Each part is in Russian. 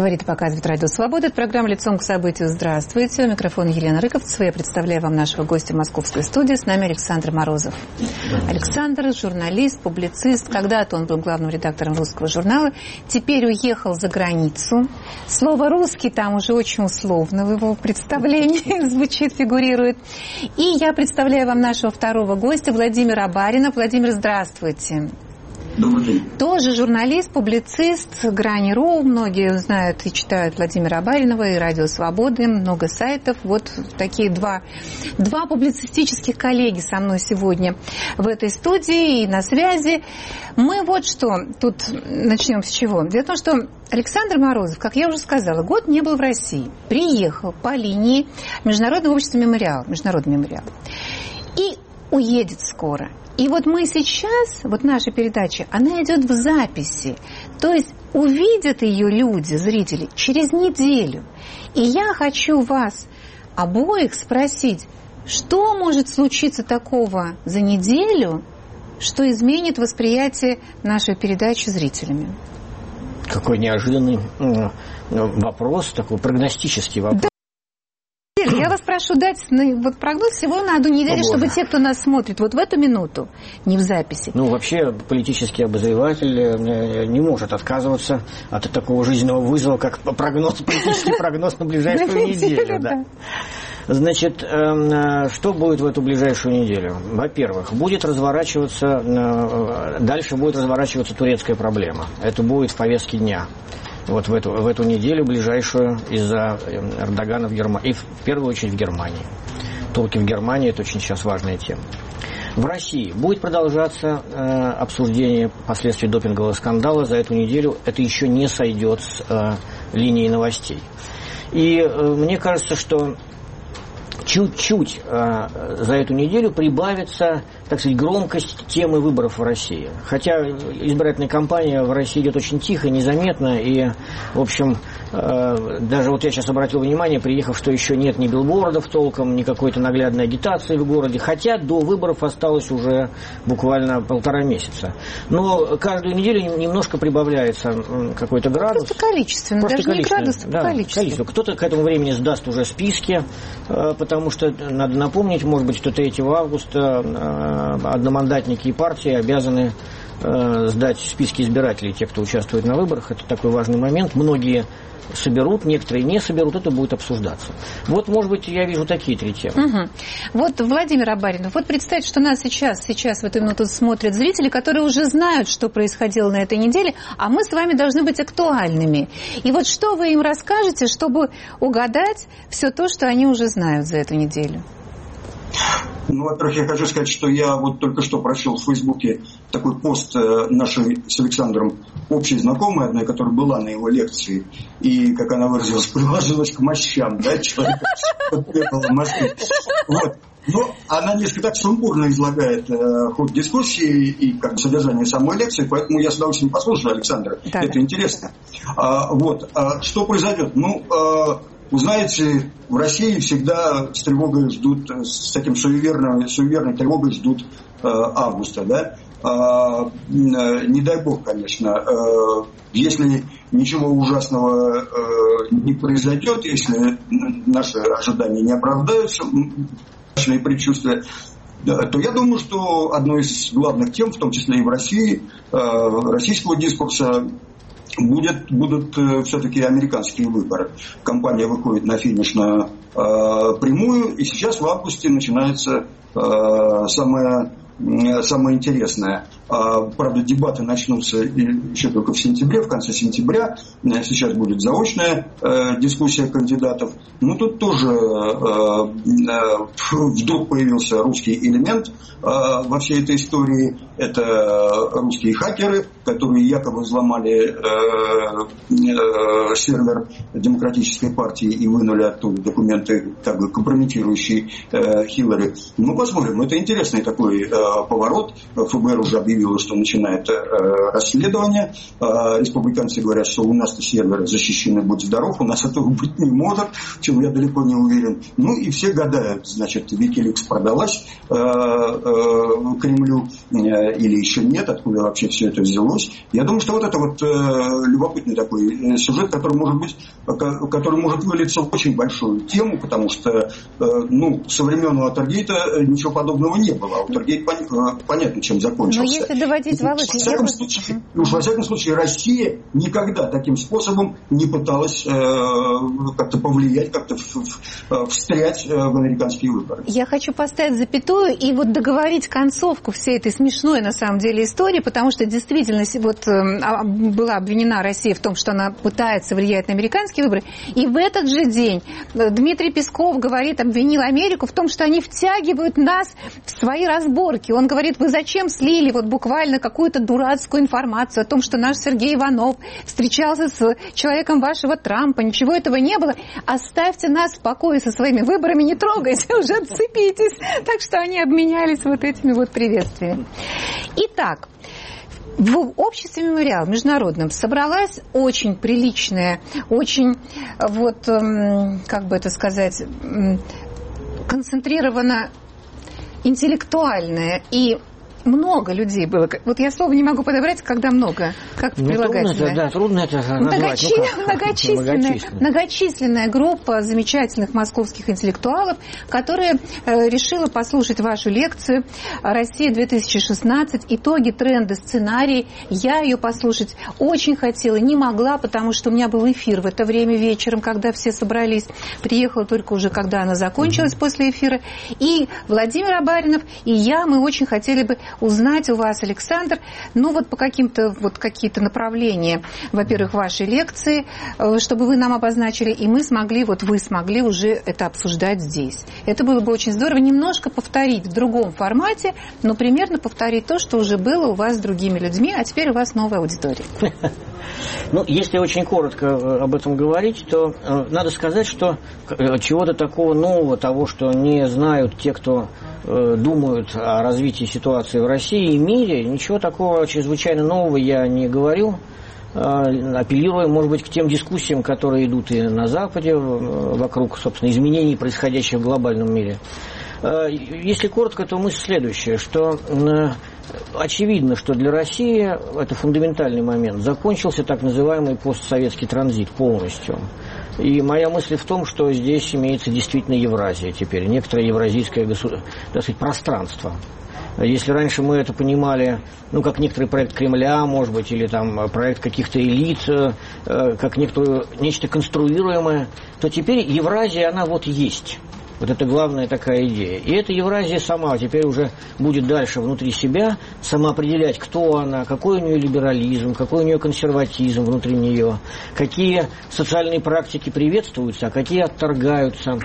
Говорит и показывает Радио Свобода. Это программа «Лицом к событию». Здравствуйте. У микрофона Елена Рыковцева. Я представляю вам нашего гостя в московской студии. С нами Александр Морозов. Александр – журналист, публицист. Когда-то он был главным редактором «Русского журнала». Теперь уехал за границу. Слово «русский» там уже очень условно в его представлении звучит, фигурирует. И я представляю вам нашего второго гостя Владимира Барина. Владимир, здравствуйте. Добрый день. Тоже журналист, публицист, Грани.ру. Многие знают и читают Владимира Баринова и Радио Свободы. Много сайтов. Вот такие два публицистических коллеги со мной сегодня в этой студии и на связи. Мы вот что, тут начнем с чего. Дело в том, что Александр Морозов, как я уже сказала, год не был в России. Приехал по линии Международного общества «Мемориал». Международный мемориал. И уедет скоро. И вот мы сейчас, вот наша передача, она идет в записи. То есть увидят ее люди, зрители, через неделю. И я хочу вас обоих спросить, что может случиться такого за неделю, что изменит восприятие нашей передачи зрителями? Какой неожиданный вопрос, такой прогностический вопрос. Я вас прошу дать вот прогноз всего на одну неделю, чтобы те, кто нас смотрит вот в эту минуту, не в записи. Ну, вообще, политический обозреватель не может отказываться от такого жизненного вызова, как политический прогноз на ближайшую неделю. Да. Значит, что будет в эту ближайшую неделю? Во-первых, дальше будет разворачиваться турецкая проблема. Это будет в повестке дня. Вот в эту неделю ближайшую из-за Эрдогана в Германии. И в первую очередь в Германии. Турки в Германии – это очень сейчас важная тема. В России будет продолжаться обсуждение последствий допингового скандала. За эту неделю это еще не сойдет с линии новостей. И мне кажется, что чуть-чуть за эту неделю прибавится, так сказать, громкость темы выборов в России. Хотя избирательная кампания в России идет очень тихо, незаметно. И, в общем, даже вот я сейчас обратил внимание, приехав, что еще нет ни билбордов толком, ни какой-то наглядной агитации в городе. Хотя до выборов осталось уже буквально 1,5 месяца. Но каждую неделю немножко прибавляется какой-то градус. Просто количественно, даже не градус, а количество. Кто-то к этому времени сдаст уже списки, потому что, надо напомнить, может быть, что 3 августа одномандатники и партии обязаны сдать списки избирателей, те, кто участвует на выборах. Это такой важный момент. Многие соберут, некоторые не соберут, это будет обсуждаться. Вот, может быть, я вижу такие 3 темы. Угу. Вот, Владимир Абаринов, вот представьте, что нас сейчас в эту минуту смотрят зрители, которые уже знают, что происходило на этой неделе, а мы с вами должны быть актуальными. И вот что вы им расскажете, чтобы угадать все то, что они уже знают за эту неделю? Ну, во-первых, я хочу сказать, что я вот только что прочел в Фейсбуке такой пост нашей с Александром общей знакомой одной, которая была на его лекции, и, как она выразилась, приложилась к мощам, да, человека, приехала в Москву. Вот. Но она несколько так сумбурно излагает ход дискуссии и как бы содержание самой лекции, поэтому я с удовольствием послушаю Александра. Да. Это интересно. Что произойдет? Вы знаете, в России всегда с тревогой ждут, с таким суеверной тревогой ждут августа, да? Не дай бог, конечно, если ничего ужасного не произойдет, если наши ожидания не оправдаются, наши предчувствия, то я думаю, что одной из главных тем, в том числе и в России, российского дискурса, будут все-таки американские выборы. Компания выходит на финишную прямую, и сейчас в августе начинается самое интересное. Правда, дебаты начнутся еще только в сентябре, в конце сентября. Сейчас будет заочная дискуссия кандидатов. Но тут тоже вдруг появился русский элемент во всей этой истории. Это русские хакеры, которые якобы взломали сервер Демократической партии и вынули оттуда документы, как бы компрометирующие Хиллари. Ну, посмотрим. Это интересный такой поворот. ФБР уже объявил заявила, что начинает расследование. Республиканцы говорят, что у нас-то серверы защищены, будь здоров, у нас этого быть не может, в чем я далеко не уверен. Ну и все гадают, значит, Wikileaks продалась Кремлю или еще нет, откуда вообще все это взялось. Я думаю, что вот это вот любопытный такой сюжет, который может вылиться в очень большую тему, потому что со времен Уотергейта ничего подобного не было. А Уотергейт понятно, чем закончился. Но если доводить, Володя... Во всяком случае, Россия никогда таким способом не пыталась как-то повлиять, как-то встрять в американские выборы. Я хочу поставить запятую и вот договорить концовку всей этой смешной, на самом деле, истории, потому что действительно вот была обвинена Россия в том, что она пытается влиять на американские выборы, и в этот же день Дмитрий Песков обвинил Америку в том, что они втягивают нас в свои разборки. Он говорит, вы зачем слили вот буквально какую-то дурацкую информацию о том, что наш Сергей Иванов встречался с человеком вашего Трампа, ничего этого не было. Оставьте нас в покое со своими выборами, не трогайте, уже отцепитесь. Так что они обменялись вот этими вот приветствиями. Итак, в обществе «Мемориал» международном собралась очень приличная, очень, вот, как бы это сказать, концентрирована интеллектуальная и много людей было. Вот я слово не могу подобрать, когда много. Как прилагательное? Трудно это назвать. Многочисленная группа замечательных московских интеллектуалов, которая решила послушать вашу лекцию «Россия-2016. Итоги, тренды, сценарии». Я ее послушать очень хотела, не могла, потому что у меня был эфир в это время вечером, когда все собрались. Приехала только уже, когда она закончилась после эфира. И Владимир Абаринов, и я, мы очень хотели бы узнать у вас, Александр, вот по каким-то какие-то направления, во-первых, вашей лекции, чтобы вы нам обозначили, и мы смогли, вы смогли уже это обсуждать здесь. Это было бы очень здорово. Немножко повторить в другом формате, но примерно повторить то, что уже было у вас с другими людьми, а теперь у вас новая аудитория. Если очень коротко об этом говорить, то надо сказать, что чего-то такого нового, того, что не знают те, кто думают о развитии ситуации в России и мире, ничего такого чрезвычайно нового я не говорю, апеллируя, может быть, к тем дискуссиям, которые идут и на Западе вокруг, собственно, изменений, происходящих в глобальном мире. Если коротко, то мысль следующая, что очевидно, что для России, это фундаментальный момент, закончился так называемый постсоветский транзит полностью. И моя мысль в том, что здесь имеется действительно Евразия теперь, некоторое евразийское пространство. Если раньше мы это понимали, как некоторый проект Кремля, может быть, или там проект каких-то элит, как нечто конструируемое, то теперь Евразия, она есть. Вот это главная такая идея. И эта Евразия сама теперь уже будет дальше внутри себя сама определять, кто она, какой у нее либерализм, какой у нее консерватизм внутри нее, какие социальные практики приветствуются, а какие отторгаются.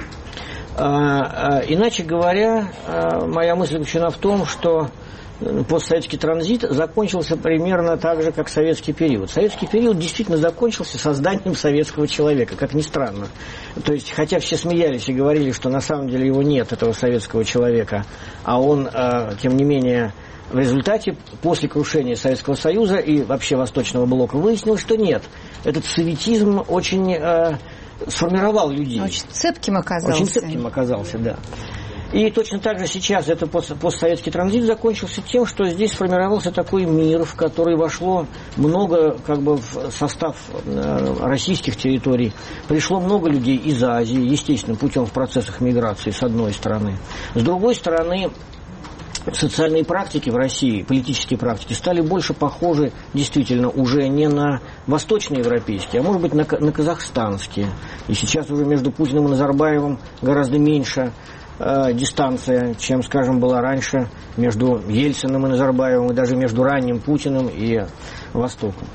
Иначе говоря, моя мысль заключена в том, что постсоветский транзит закончился примерно так же, как советский период. Советский период действительно закончился созданием советского человека, как ни странно. То есть, хотя все смеялись и говорили, что на самом деле его нет, этого советского человека, а он, тем не менее, в результате, после крушения Советского Союза и вообще Восточного блока, выяснилось, что нет. Этот советизм очень сформировал людей. Очень цепким оказался. Очень цепким оказался, да. И точно так же сейчас этот постсоветский транзит закончился тем, что здесь сформировался такой мир, в который вошло много, в состав российских территорий, пришло много людей из Азии, естественно, путем в процессах миграции, с одной стороны. С другой стороны, социальные практики в России, политические практики, стали больше похожи действительно уже не на восточноевропейские, а может быть на казахстанские. И сейчас уже между Путиным и Назарбаевым гораздо меньше дистанция, чем, скажем, была раньше между Ельциным и Назарбаевым, и даже между ранним Путиным и Востоком.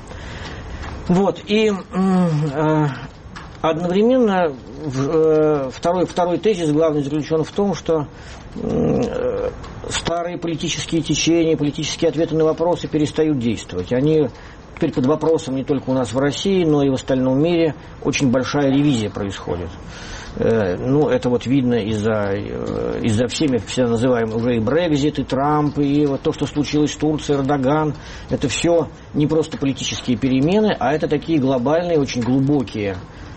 И одновременно второй тезис главный заключен в том, что старые политические течения, политические ответы на вопросы перестают действовать. Они теперь под вопросом не только у нас в России, но и в остальном мире очень большая ревизия происходит. Это вот видно из-за всеми, все называемые уже и Брексит, и Трамп, и вот то, что случилось с Турцией, Эрдоган. Это все не просто политические перемены, а это такие глобальные, очень глубокие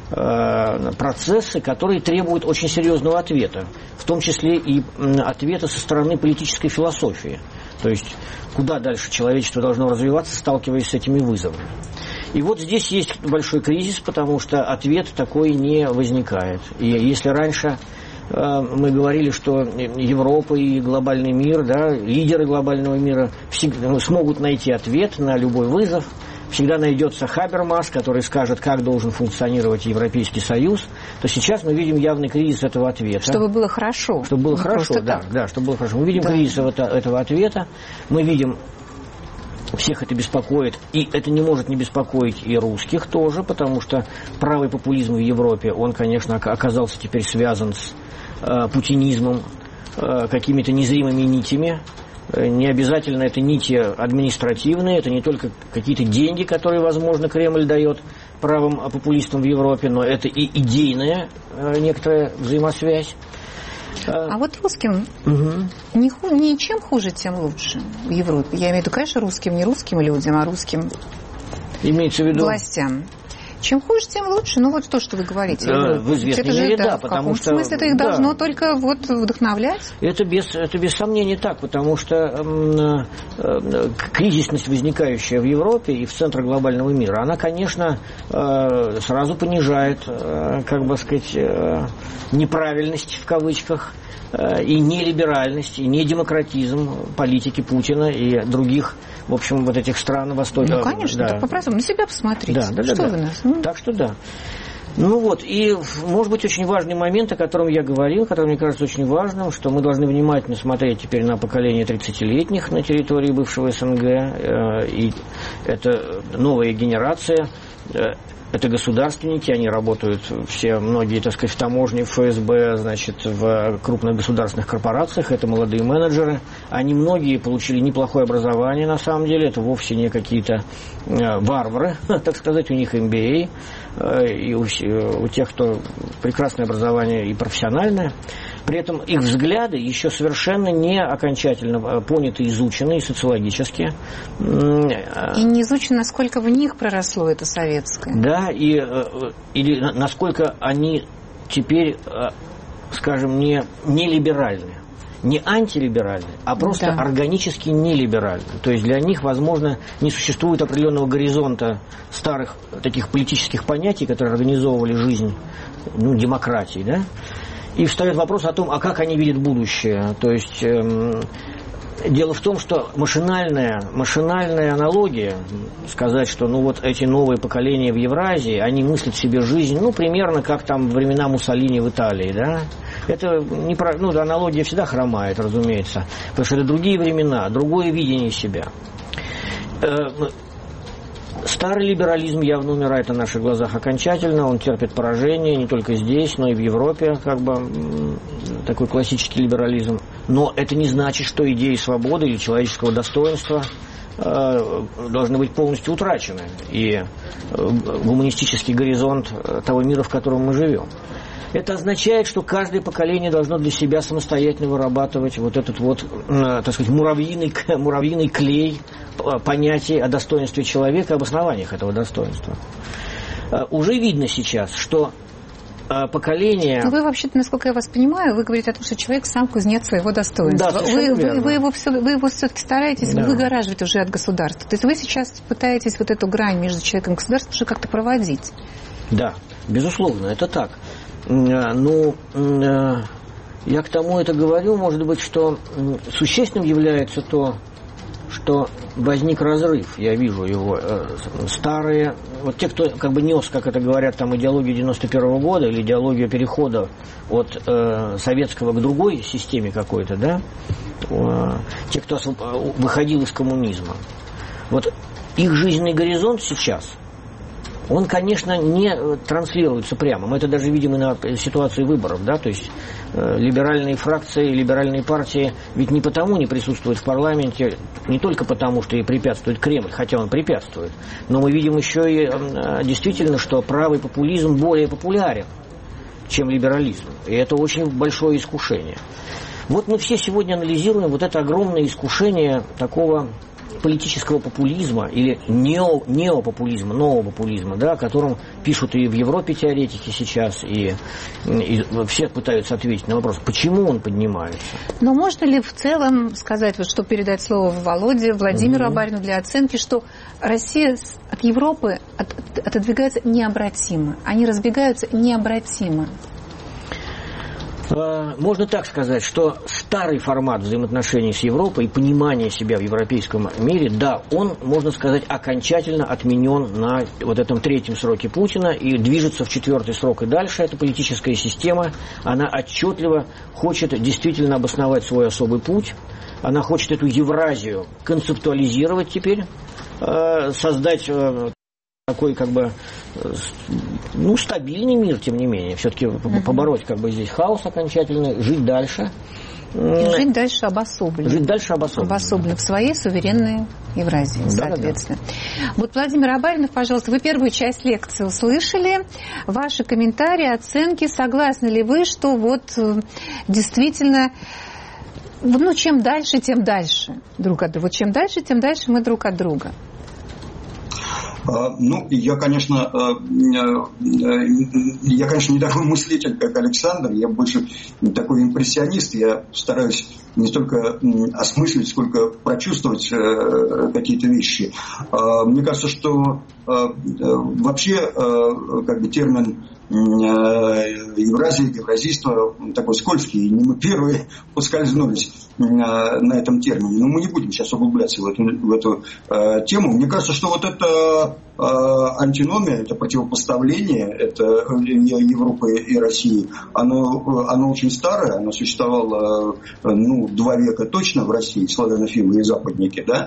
процессы, которые требуют очень серьезного ответа, в том числе и ответа со стороны политической философии. То есть, куда дальше человечество должно развиваться, сталкиваясь с этими вызовами. И вот здесь есть большой кризис, потому что ответ такой не возникает. И если раньше мы говорили, что Европа и глобальный мир, да, лидеры глобального мира смогут найти ответ на любой вызов, всегда найдется Хабермас, который скажет, как должен функционировать Европейский Союз, то сейчас мы видим явный кризис этого ответа. Чтобы было хорошо. Чтобы было хорошо, да, чтобы было хорошо. Мы видим кризис этого ответа, мы видим, всех это беспокоит, и это не может не беспокоить и русских тоже, потому что правый популизм в Европе, он, конечно, оказался теперь связан с путинизмом, какими-то незримыми нитями. Не обязательно это нити административные, это не только какие-то деньги, которые, возможно, Кремль дает правым популистам в Европе, но это и идейная некоторая взаимосвязь. А вот русским ничем хуже, тем лучше в Европе. Я имею в виду, конечно, русским, не русским людям, а русским имеется в виду властям. Чем хуже, тем лучше. Ну, вот то, что вы говорите. В известной мере, да. В каком смысле это их должно только вот вдохновлять? Это без сомнения так, потому что кризисность, возникающая в Европе и в центре глобального мира, она, конечно, сразу понижает, как бы сказать, неправильность в кавычках, и нелиберальность, и недемократизм политики Путина и других, в общем, вот этих стран Востока. Ну, конечно, так по-простому. На себя посмотрите. Что вы нас? Так что да. Ну вот, и, может быть, очень важный момент, о котором я говорил, который, мне кажется, очень важным, что мы должны внимательно смотреть теперь на поколение 30-летних на территории бывшего СНГ, и это новая генерация. Это государственники, они работают все, многие, так сказать, в таможне, в ФСБ, значит, в крупных государственных корпорациях, это молодые менеджеры. Они многие получили неплохое образование, на самом деле, это вовсе не какие-то варвары, так сказать, у них MBA, и у тех, кто прекрасное образование и профессиональное. При этом их взгляды еще совершенно не окончательно поняты, изучены и социологически. И не изучено, насколько в них проросло это советское. Да, или насколько они теперь, скажем, не либеральны. Не антилиберальны, а просто органически нелиберальны. То есть для них, возможно, не существует определенного горизонта старых таких политических понятий, которые организовывали жизнь демократии, да? И встает вопрос о том, а как они видят будущее. То есть дело в том, что машинальная аналогия, сказать, что вот эти новые поколения в Евразии, они мыслят себе жизнь, примерно как там во времена Муссолини в Италии, да? Это аналогия всегда хромает, разумеется, потому что это другие времена, другое видение себя. Старый либерализм явно умирает на наших глазах окончательно, он терпит поражение не только здесь, но и в Европе, как бы такой классический либерализм. Но это не значит, что идеи свободы или человеческого достоинства должны быть полностью утрачены, и гуманистический горизонт того мира, в котором мы живем. Это означает, что каждое поколение должно для себя самостоятельно вырабатывать вот этот так сказать, муравьиный клей понятий о достоинстве человека, об основаниях этого достоинства. Уже видно сейчас, что поколение... Вы вообще-то, насколько я вас понимаю, вы говорите о том, что человек сам кузнец своего достоинства. Да, вы его все-таки стараетесь выгораживать уже от государства. То есть вы сейчас пытаетесь вот эту грань между человеком и государством уже как-то проводить. Да, безусловно, это так. Но я к тому это говорю, может быть, что существенным является то, что возник разрыв, я вижу его, старые, вот те, кто как бы нес, как это говорят, там идеологию 91-го года или идеологию перехода от советского к другой системе какой-то, да, те, кто выходил из коммунизма, вот их жизненный горизонт сейчас, он, конечно, не транслируется прямо. Мы это даже видим и на ситуации выборов, да, то есть либеральные фракции, либеральные партии ведь не потому не присутствуют в парламенте, не только потому, что ей препятствует Кремль, хотя он препятствует, но мы видим еще и действительно, что правый популизм более популярен, чем либерализм. И это очень большое искушение. Вот мы все сегодня анализируем вот это огромное искушение такого политического популизма или неопопулизма, нового популизма, да, о котором пишут и в Европе теоретики сейчас, и все пытаются ответить на вопрос, почему он поднимается. Но можно ли в целом сказать, вот что передать слово Володе, Владимиру Абарину для оценки, что Россия от Европы отодвигается необратимо, они разбегаются необратимо? Можно так сказать, что старый формат взаимоотношений с Европой и понимание себя в европейском мире, да, он, можно сказать, окончательно отменен на вот этом третьем сроке Путина и движется в четвертый срок и дальше. Эта политическая система, она отчетливо хочет действительно обосновать свой особый путь, она хочет эту Евразию концептуализировать теперь, создать такой, как бы, ну, стабильный мир, тем не менее. Все-таки побороть, как бы, здесь хаос окончательный, жить дальше. И жить дальше обособленно. Жить дальше обособленно. Обособленно в своей суверенной Евразии, соответственно. Вот, Владимир Абаринов, пожалуйста, вы первую часть лекции услышали. Ваши комментарии, оценки. Согласны ли вы, что вот действительно... Ну, чем дальше, тем дальше друг от друга. Вот чем дальше, тем дальше мы друг от друга. Ну, я, конечно, не такой мыслитель, как Александр, я больше такой импрессионист, я стараюсь не столько осмыслить, сколько прочувствовать какие-то вещи. Мне кажется, что вообще как бы термин Евразия, евразийство такой скользкий, и не мы первые поскользнулись на этом термине. Но мы не будем сейчас углубляться в эту тему. Мне кажется, что вот это антиномия, это противопоставление, это Европы и России, оно очень старое, оно существовало 2 века точно в России, славянофилы и западники, да.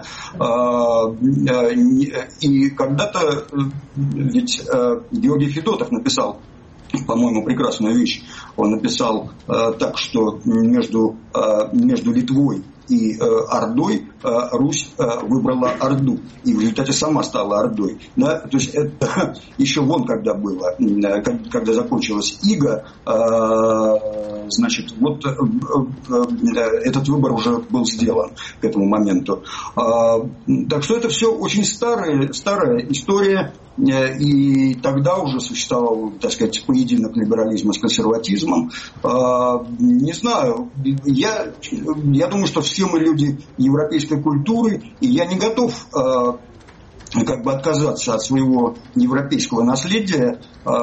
И когда-то ведь Георгий Федотов написал, по-моему, прекрасную вещь. Он написал так, что между Литвой и Ордой Русь выбрала Орду. И в результате сама стала Ордой. Да? То есть это еще когда было, когда закончилась ига, значит, вот этот выбор уже был сделан к этому моменту. Так что это все очень старая история. И тогда уже существовал, так сказать, поединок либерализма с консерватизмом. Не знаю, я думаю, что все мы люди европейской культуры, и я не готов как бы отказаться от своего европейского наследия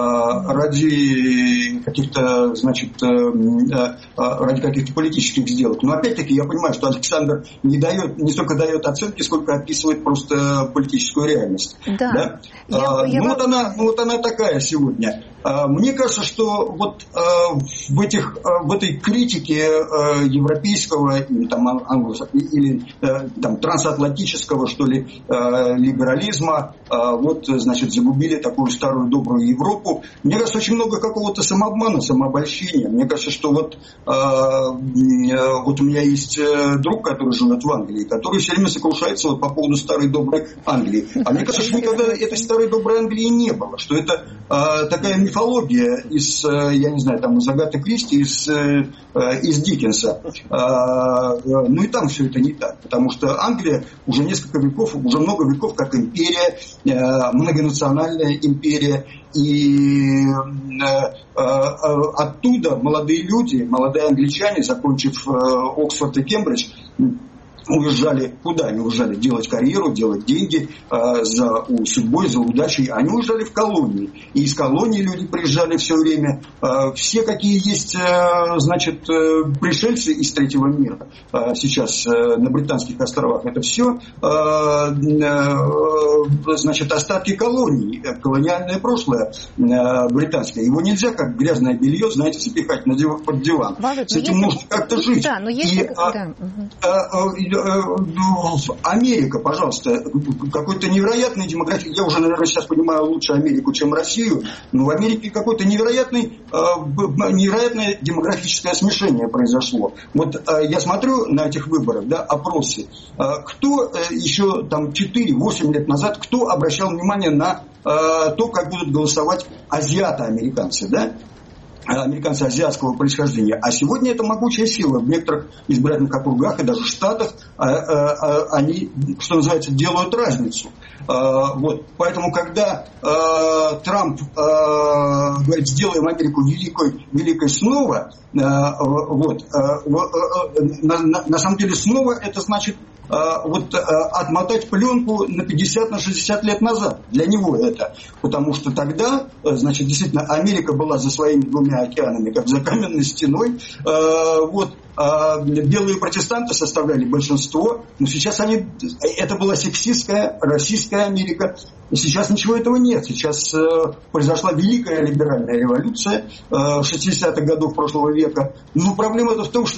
ради каких-то, значит, ради каких-то политических сделок. Но опять-таки я понимаю, что Александр не столько дает оценки, сколько описывает просто политическую реальность. Да. Вот она такая сегодня. Мне кажется, что вот в этой критике европейского или там трансатлантического, что ли, либерализма, вот, значит, загубили такую старую добрую Европу. Мне кажется, очень много какого-то самообмана, самообольщения. Мне кажется, что вот у меня есть друг, который живет в Англии, который все время сокрушается вот по поводу старой доброй Англии. А мне кажется, что никогда этой старой доброй Англии не было, что это такая мифология из, я не знаю, там из Агаты Кристи, из Диккенса. Ну и там все это не так, потому что Англия уже много веков как империя, многонациональная империя, и оттуда молодые англичане, закончив Оксфорд и Кембридж, уезжали куда? Они уезжали делать карьеру, делать деньги за судьбой, за удачей. Они уезжали в колонии. И из колонии люди приезжали все время. Все, какие есть, значит, пришельцы из третьего мира сейчас на Британских островах, это все, значит, остатки колоний, колониальное прошлое британское. Его нельзя, как грязное белье, знаете, запихать под диван. Володь, с этим нужно как-то жить. Да, но если... Америка, пожалуйста, какой-то невероятный демографический, я уже, наверное, сейчас понимаю лучше Америку, чем Россию, но в Америке какое-то невероятное демографическое смешение произошло. Вот я смотрю на этих выборах, да, опросы, кто еще там 4-8 лет назад, кто обращал внимание на то, как будут голосовать азиато-американцы, да? Американцы азиатского происхождения. А сегодня это могучая сила. В некоторых избирательных округах и даже штатах они, что называется, делают разницу. Вот. Поэтому, когда Трамп говорит, сделаем Америку великой снова, вот, на самом деле снова это значит отмотать пленку на 50-60 лет назад. Для него это. Потому что тогда, значит, действительно, Америка была за своими двумя океанами, как за каменной стеной. Белые протестанты составляли большинство, но сейчас это была сексистская, российская Америка. И сейчас ничего этого нет. Сейчас произошла великая либеральная революция 60-х годов прошлого века. Но проблема в том, что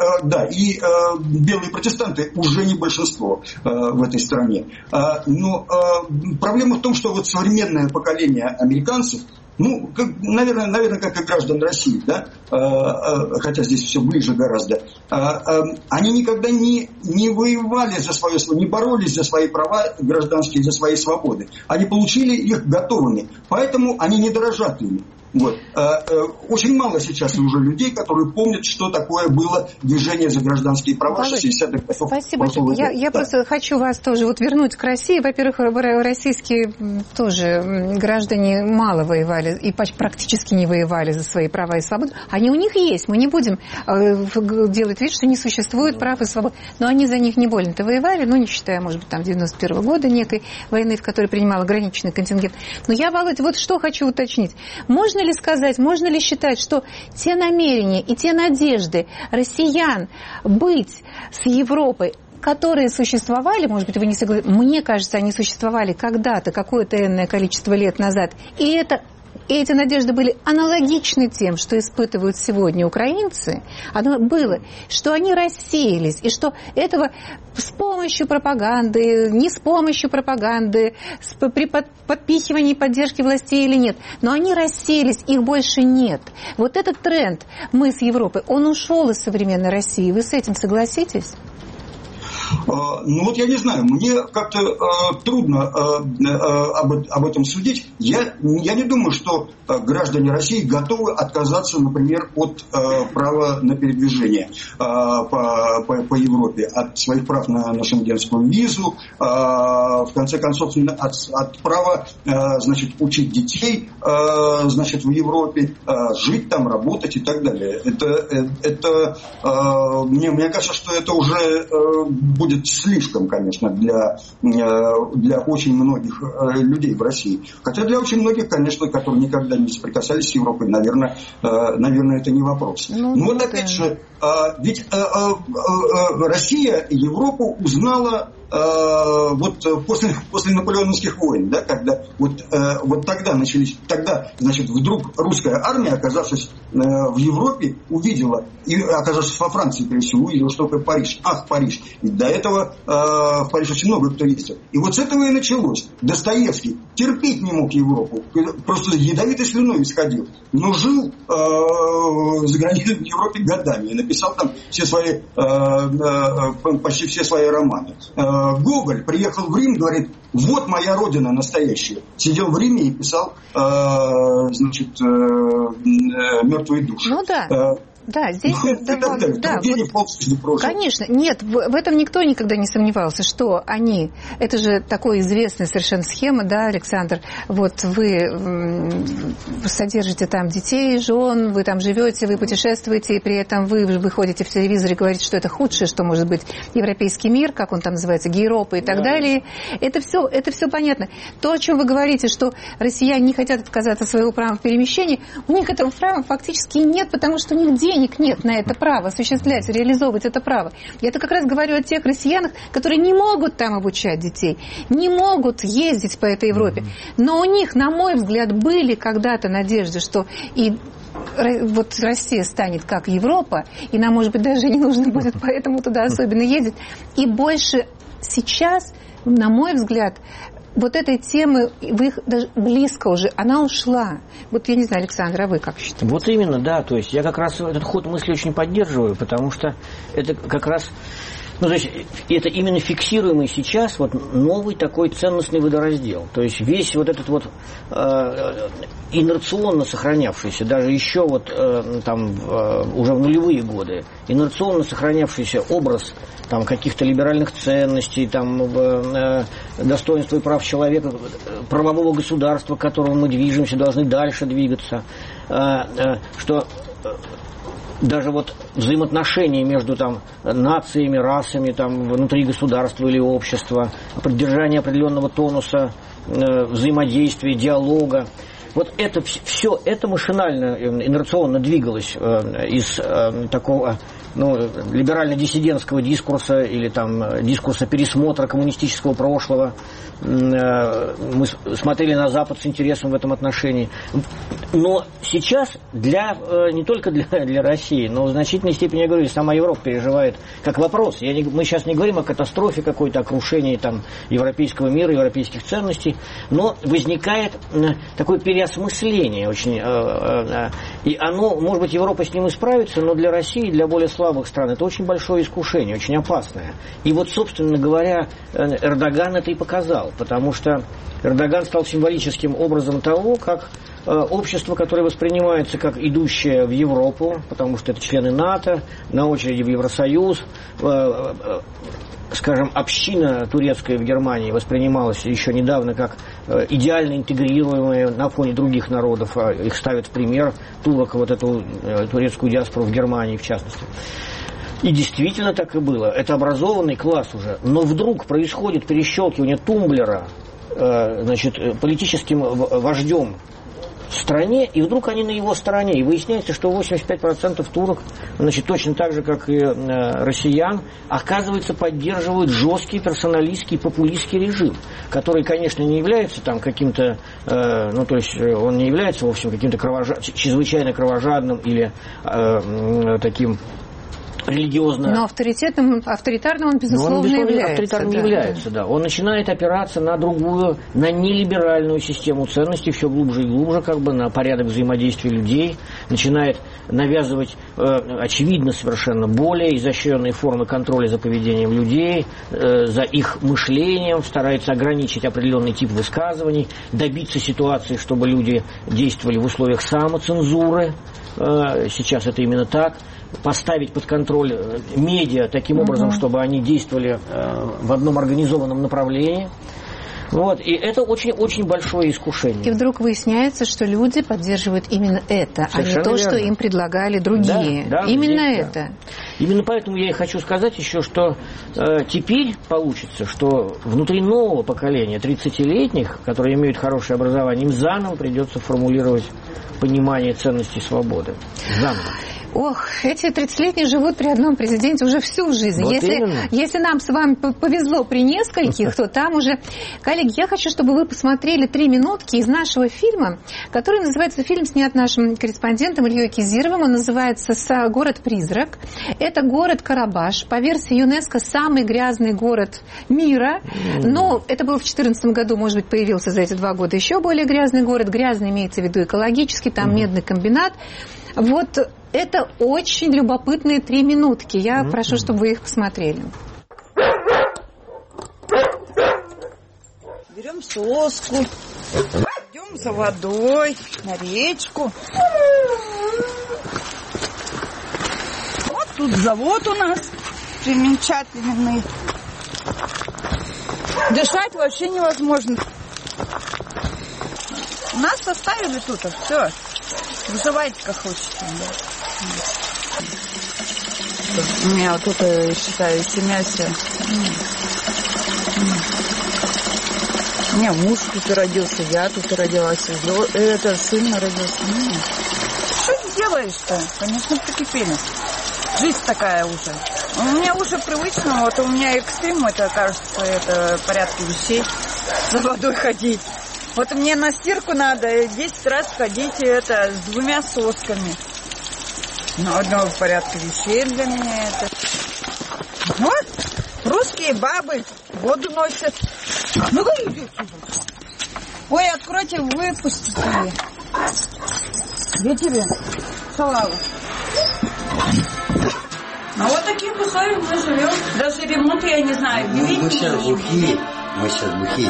белые протестанты уже не большинство в этой стране. Но проблема в том, что вот современное поколение американцев, наверное, как и граждан России, да, хотя здесь все ближе гораздо, они никогда не воевали за свое, не боролись за свои права гражданские, за свои свободы. Они получили их готовыми, поэтому они не дорожат ими. Вот. Очень мало сейчас уже людей, которые помнят, что такое было движение за гражданские права 60-х годов. Спасибо. Я просто хочу вас тоже вернуть к России. Во-первых, российские тоже граждане мало воевали и практически не воевали за свои права и свободы. Они у них есть. Мы не будем делать вид, что не существует прав и свобод. Но они за них не больно-то воевали, не считая, может быть, 91 года некой войны, в которой принимал ограниченный контингент. Но я, Володя, вот что хочу уточнить. Можно ли сказать, можно ли считать, что те намерения и те надежды россиян быть с Европой, которые существовали, может быть, вы не согласны, мне кажется, они существовали когда-то, какое-то энное количество лет назад, и эти надежды были аналогичны тем, что испытывают сегодня украинцы. Оно было, что они рассеялись, и что этого с помощью пропаганды, не с помощью пропаганды, при подпихивании поддержки властей или нет, но они рассеялись, их больше нет. Вот этот тренд «мы с Европой», он ушел из современной России. Вы с этим согласитесь? Я не знаю, мне как-то трудно об этом судить. Я не думаю, что граждане России готовы отказаться, например, от права на передвижение по Европе, от своих прав на шенгенскую визу, в конце концов, от права, значит, учить детей, значит, в Европе, жить там, работать и так далее. Мне кажется, что это уже будет слишком, конечно, для очень многих людей в России. Хотя для очень многих, конечно, которые никогда не соприкасались с Европой, наверное, это не вопрос. Опять же, ведь Россия Европу узнала после наполеоновских войн, да, когда тогда начались, значит, вдруг русская армия, оказавшись в Европе, увидела, и оказавшись во Франции, прежде всего, увидела, что такое Париж. Париж. И до этого в Париж очень много кто ездил. И вот с этого и началось. Достоевский терпеть не мог Европу, просто ядовитой слюной исходил, но жил за границей в Европе годами и написал там почти все свои романы. Гоголь приехал в Рим, говорит, вот моя родина настоящая. Сидел в Риме и писал, значит, «Мертвые души». Да, здесь... Конечно, нет, в этом никто никогда не сомневался, что они... Это же такая известная совершенно схема, да, Александр? Вот вы содержите там детей, жен, вы там живете, вы путешествуете, и при этом вы выходите в телевизор и говорите, что это худшее, что может быть европейский мир, как он там называется, Гейропа и так далее. Это все понятно. То, о чем вы говорите, что россияне не хотят отказаться от своего права в перемещении, у них этого права фактически нет, потому что у них денег денег нет на это право, осуществлять, реализовывать это право. Я-то как раз говорю о тех россиянах, которые не могут там обучать детей, не могут ездить по этой Европе. Но у них, на мой взгляд, были когда-то надежды, что и вот Россия станет как Европа, и нам, может быть, даже не нужно будет поэтому туда особенно ездить. И больше сейчас, на мой взгляд, вот этой темы, вы их даже близко уже, она ушла. Вот я не знаю, Александр, а вы как считаете? Вот именно, да. То есть я как раз этот ход мысли очень поддерживаю, потому что это как раз... Ну, то есть это именно фиксируемый сейчас вот новый такой ценностный водораздел. То есть весь вот этот вот инерционно сохранявшийся, даже еще вот там уже в нулевые годы, инерционно сохранявшийся образ там каких-то либеральных ценностей, там достоинства и прав человека, правового государства, к которому мы движемся, должны дальше двигаться, что... Даже вот взаимоотношения между там нациями, расами там внутри государства или общества, поддержание определенного тонуса взаимодействия, диалога. Вот это все это машинально, инерционно двигалось из такого либерально-диссидентского дискурса или там дискурса пересмотра коммунистического прошлого. Мы смотрели на Запад с интересом в этом отношении. Но сейчас не только для России, но в значительной степени, я говорю, и сама Европа переживает как вопрос. Мы сейчас не говорим о катастрофе какой-то, о крушении там европейского мира, европейских ценностей, но возникает такое переосмысление очень. И оно, может быть, Европа с ним и справится, но для России, для более слабых стран, это очень большое искушение, очень опасное. И вот, собственно говоря, Эрдоган это и показал, потому что Эрдоган стал символическим образом того, как общество, которое воспринимается как идущее в Европу, потому что это члены НАТО, на очереди в Евросоюз, скажем, община турецкая в Германии воспринималась еще недавно как идеально интегрируемая на фоне других народов. Их ставят в пример турок, вот эту турецкую диаспору в Германии, в частности. И действительно так и было. Это образованный класс уже. Но вдруг происходит перещелкивание тумблера, политическим вождем в стране, и вдруг они на его стороне. И выясняется, что 85% турок, точно так же, как и россиян, оказывается, поддерживают жесткий персоналистский популистский режим, который, конечно, не является там каким-то, он не является, в общем, каким-то чрезвычайно кровожадным или таким религиозно... Но авторитарным он, безусловно, является. Авторитарным является, да. Он начинает опираться на другую, на нелиберальную систему ценностей, все глубже и глубже, на порядок взаимодействия людей, начинает навязывать, очевидно, совершенно более изощренные формы контроля за поведением людей, за их мышлением, старается ограничить определенный тип высказываний, добиться ситуации, чтобы люди действовали в условиях самоцензуры. Сейчас это именно так. Поставить под контроль медиа таким образом, чтобы они действовали в одном организованном направлении. Вот. И это очень-очень большое искушение. И вдруг выясняется, что люди поддерживают именно это, совершенно а не то, верно. Что им предлагали другие. Да, именно здесь, это. Да. Именно поэтому я и хочу сказать еще, что теперь получится, что внутри нового поколения, 30-летних, которые имеют хорошее образование, им заново придется формулировать понимание ценностей свободы. Заново. Ох, эти 30-летние живут при одном президенте уже всю жизнь. Вот если нам с вами повезло при нескольких, то там уже... Коллеги, я хочу, чтобы вы посмотрели 3 минутки из нашего фильма, который называется, фильм снят нашим корреспондентом Ильей Кизировым, он называется «Город-призрак». Это город Карабаш, по версии ЮНЕСКО самый грязный город мира. Но это был в 2014 году, может быть, появился за эти 2 года еще более грязный город. Грязный имеется в виду экологически, там медный комбинат. Вот это очень любопытные 3 минутки. Я прошу, чтобы вы их посмотрели. Берем соску, идем за водой на речку. Вот тут завод у нас примечательный. Дышать вообще невозможно. Нас составили тут, все. Вызывайте, как хотите. У меня вот тут, я считаю, семья вся. У меня муж тут родился, я тут родилась, это сын родился. Что поделаешь-то? Конечно, прикипели. Жизнь такая уже. У меня уже привычно, вот у меня экстрим, это, кажется, это порядка вещей. За водой ходить. Вот мне на стирку надо 10 раз ходить это с 2 сосками. Ну, одного порядка вещей для меня это. Вот, русские бабы воду носят. Ну-ка, иди сюда. Ой, откройте, выпустите ее. Где тебе, шалава? А вот таких условиях мы живем. Даже ремонт, я не знаю, мы сейчас бухие. Мы сейчас бухие.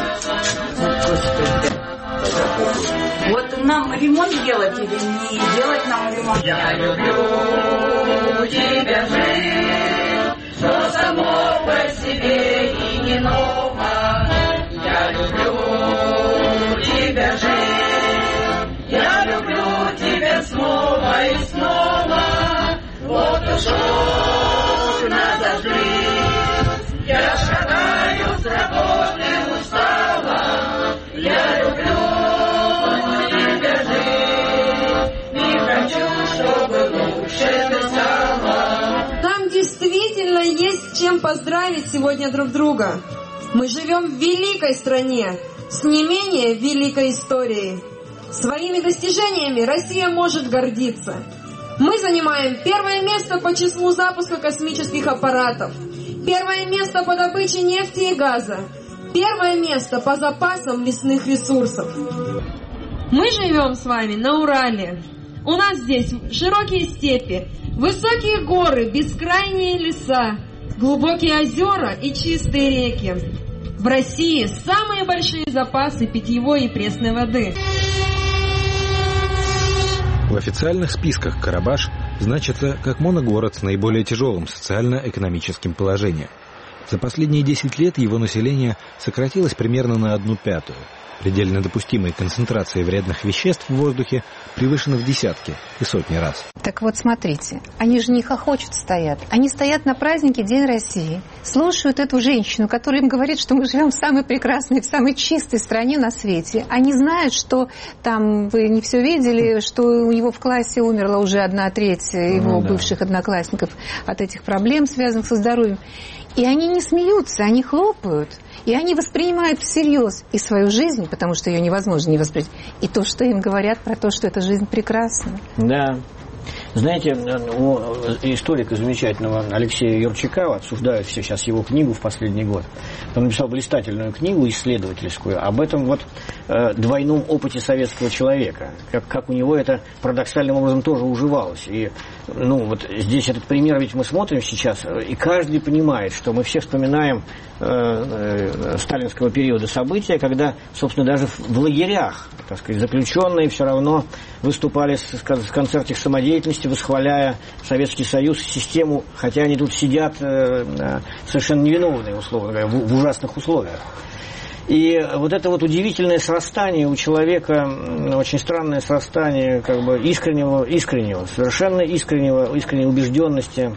Вот нам ремонт делать или не делать нам ремонт? Я люблю тебя жить, что само по себе и не ново. Я люблю тебя жить, я люблю тебя снова и снова. Вот уж надо жить, я шагаю с работы устала. Я люблю тебя жить, не хочу, чтобы лучше ты стала. Нам действительно есть чем поздравить сегодня друг друга. Мы живем в великой стране, с не менее великой историей. Своими достижениями Россия может гордиться. Мы занимаем 1 место по числу запуска космических аппаратов, 1 место по добыче нефти и газа, 1 место по запасам лесных ресурсов. Мы живем с вами на Урале. У нас здесь широкие степи, высокие горы, бескрайние леса, глубокие озера и чистые реки. В России самые большие запасы питьевой и пресной воды. В официальных списках Карабаш значится как моногород с наиболее тяжелым социально-экономическим положением. За последние 10 лет его население сократилось примерно на 1/5. Предельно допустимые концентрации вредных веществ в воздухе превышены в десятки и сотни раз. Так вот, смотрите, они же не хохочут стоят. Они стоят на празднике День России, слушают эту женщину, которая им говорит, что мы живем в самой прекрасной, в самой чистой стране на свете. Они знают, что там, вы не все видели, что у него в классе умерла уже 1/3 его бывших одноклассников от этих проблем, связанных со здоровьем. И они не смеются, они хлопают. И они воспринимают всерьез и свою жизнь, потому что ее невозможно не воспринять, и то, что им говорят про то, что эта жизнь прекрасна. Да. Знаете, у историка замечательного Алексея Юрчака, обсуждают все сейчас его книгу в последний год. Он написал блистательную книгу исследовательскую об этом вот двойном опыте советского человека. Как у него это парадоксальным образом тоже уживалось. И ну вот здесь этот пример, ведь мы смотрим сейчас, и каждый понимает, что мы все вспоминаем сталинского периода события, когда, собственно, даже в лагерях, так сказать, заключенные все равно выступали с концертах самодеятельности, восхваляя Советский Союз, систему, хотя они тут сидят совершенно невиновные, условно говоря, в ужасных условиях. И вот это вот удивительное срастание у человека, очень странное срастание как бы искреннего, совершенно искренней убежденности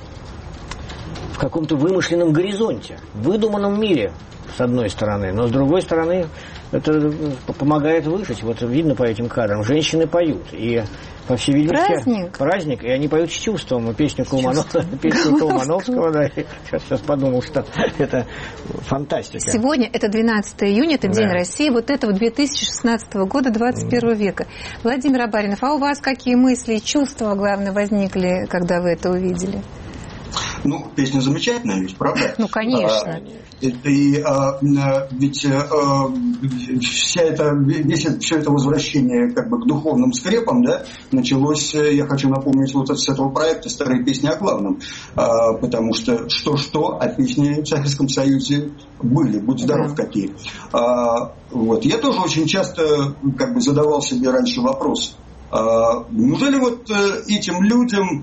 в каком-то вымышленном горизонте, в выдуманном мире, с одной стороны, но с другой стороны это помогает выжить. Вот видно по этим кадрам, женщины поют, и по всей видимости праздник, и они поют с чувством. Песню Колмановского, да, сейчас подумал, что это фантастика. Сегодня это 12 июня, это День России, вот этого 2016 года, 21 века. Владимир Абаринов, а у вас какие мысли и чувства, главное, возникли, когда вы это увидели? Ну, песня замечательная, ведь, правда? Ну, конечно. Ведь все это возвращение как бы к духовным скрепам, да, началось, я хочу напомнить, вот с этого проекта «Старые песни о главном», потому что а песни в Советском Союзе были, будь здоров, какие. Вот. Я тоже очень часто как бы задавал себе раньше вопрос, неужели вот этим людям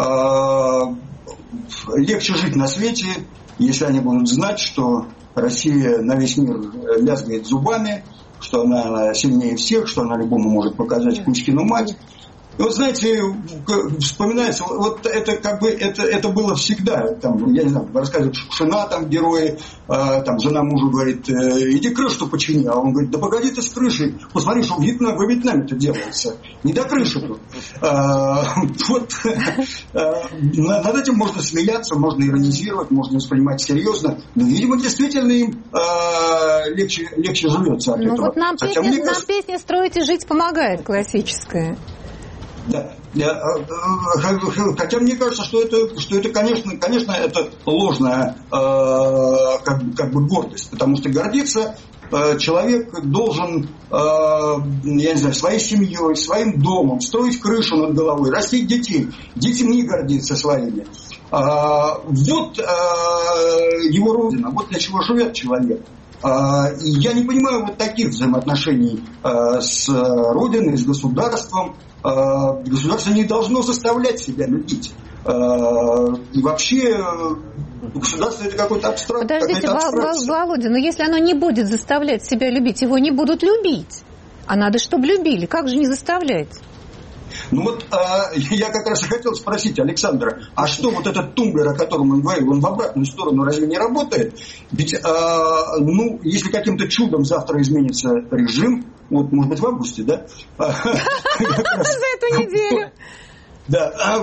легче жить на свете, если они будут знать, что Россия на весь мир лязгает зубами, что она сильнее всех, что она любому может показать Кузькину мать. Вот знаете, вспоминается, вот это как бы это было всегда. Там, я не знаю, рассказывают Шукшина, там герои, там жена мужу говорит, иди крышу почини, а он говорит, да погоди ты с крышей, посмотри, что во Вьетнаме это делается, не до крыши тут. Вот над этим можно смеяться, можно иронизировать, можно воспринимать серьезно, но, видимо, действительно им легче живется от этого. Вот нам песня «Строить и жить» помогает, классическая. Да. Хотя мне кажется, что это конечно, это ложная как бы гордость, потому что гордиться человек должен, я не знаю, своей семьей, своим домом, строить крышу над головой, растить детей, детьми гордиться своими. Вот его родина, вот для чего живет человек. И я не понимаю вот таких взаимоотношений с родиной, с государством. Государство не должно заставлять себя любить. И вообще государство это какой-то абстракт. Подождите, Володя, но если оно не будет заставлять себя любить, его не будут любить. А надо, чтобы любили. Как же не заставлять? Ну вот я как раз и хотел спросить Александра, а что вот этот тумблер, о котором он говорил, он в обратную сторону разве не работает? Ведь, если каким-то чудом завтра изменится режим, вот, может быть, в августе, да? За эту неделю. Да,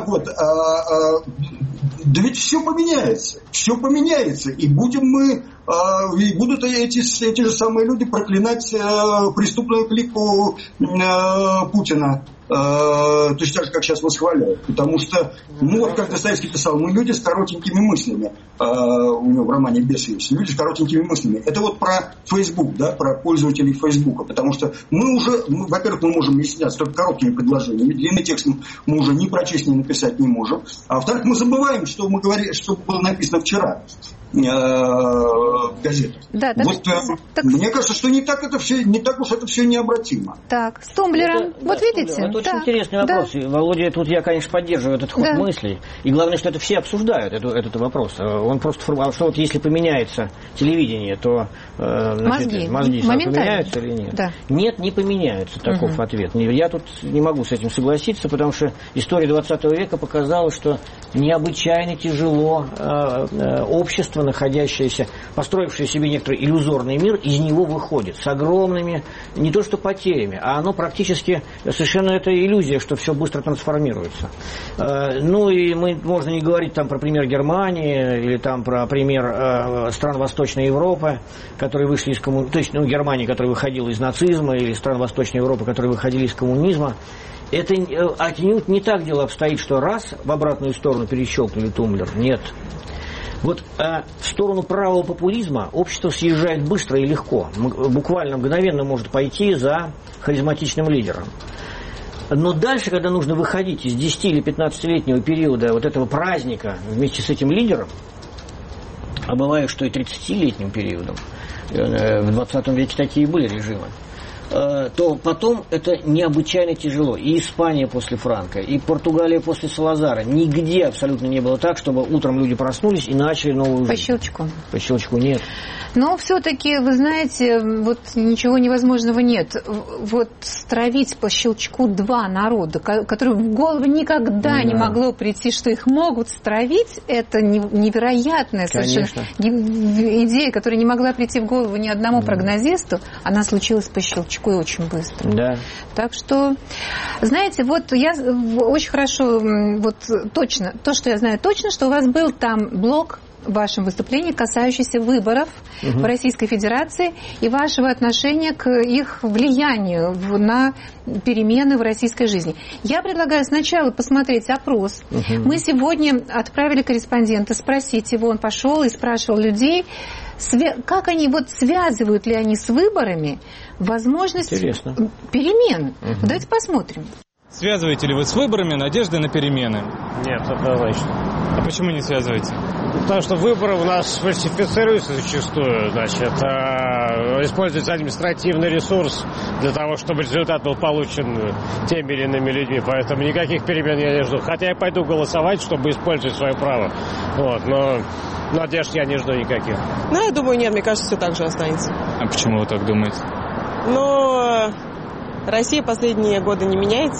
да ведь все поменяется, и и будут эти же самые люди проклинать преступную клику Путина, точно так же, как сейчас восхваляют, потому что, как Достоевский писал, мы люди с коротенькими мыслями, у него в романе «Бес» есть, люди с коротенькими мыслями. Это вот про Facebook, да, про пользователей Фейсбука, потому что во-первых, мы можем изъясняться только короткими предложениями, длинный текст мы уже ни прочесть, ни написать не можем, а во-вторых, мы забываем, что мы говорили, что было написано вчера в газетах. Да, мне кажется, что не так уж это все необратимо. Так, с тумблером. Вот видите? Это очень интересный вопрос. Да. Володя, тут я, конечно, поддерживаю этот ход мыслей. И главное, что это все обсуждают, этот вопрос. Он просто формулировал, что вот если поменяется телевидение, то мозги поменяются или нет? Да. Нет, не поменяются. Таков ответ. Я тут не могу с этим согласиться, потому что история 20 века показала, что необычайно тяжело общество, находящееся, построившее себе некоторый иллюзорный мир, из него выходит с огромными, не то что потерями, а оно практически совершенно это иллюзия, что все быстро трансформируется. И можно не говорить там про пример Германии или там про пример стран Восточной Европы, которые вышли из коммунизма, то есть Германии, которая выходила из нацизма, или стран Восточной Европы, которые выходили из коммунизма. Это отнюдь не так дело обстоит, что раз в обратную сторону перещелкнули тумблер. Нет. Вот в сторону правого популизма общество съезжает быстро и легко. Буквально мгновенно может пойти за харизматичным лидером. Но дальше, когда нужно выходить из 10 или 15-летнего периода вот этого праздника вместе с этим лидером, а бывает, что и 30-летним периодом, в 20 веке такие были режимы, то потом это необычайно тяжело. И Испания после Франко, и Португалия после Салазара. Нигде абсолютно не было так, чтобы утром люди проснулись и начали новую жизнь. По щелчку. По щелчку нет. Но все-таки, вы знаете, вот ничего невозможного нет. Вот стравить по щелчку два народа, которые в голову никогда не могло прийти, что их могут стравить, это невероятная совершенно идея, которая не могла прийти в голову ни одному прогнозисту, она случилась по щелчку и очень быстро. Да. Так что, знаете, вот я очень хорошо, вот точно, то, что я знаю точно, что у вас был там блок в вашем выступлении, касающийся выборов в Российской Федерации и вашего отношения к их влиянию на перемены в российской жизни. Я предлагаю сначала посмотреть опрос. Мы сегодня отправили корреспондента спросить его, он пошел и спрашивал людей, как они, вот связывают ли они с выборами возможность перемен. Давайте посмотрим. Связываете ли вы с выборами надежды на перемены? Нет, однозначно. А почему не связываете? Потому что выборы у нас фальсифицируются зачастую, используется административный ресурс для того, чтобы результат был получен теми или иными людьми. Поэтому никаких перемен я не жду. Хотя я пойду голосовать, чтобы использовать свое право. Но надежд я не жду никаких. Я думаю, нет, мне кажется, все так же останется. А почему вы так думаете? Россия последние годы не меняется.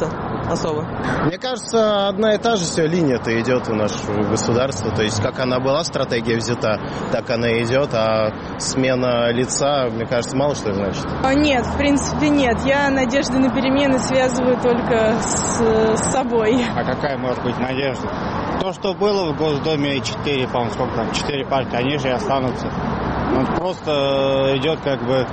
особо. Мне кажется, одна и та же все линия-то идет у нашего государства. То есть, как она была, стратегия взята, так она и идет. А смена лица, мне кажется, мало что значит. Нет, в принципе, нет. Я надежды на перемены связываю только с собой. А какая может быть надежда? То, что было в Госдуме 4, по-моему, сколько там, 4 партии, они же и останутся. Просто идет как бы,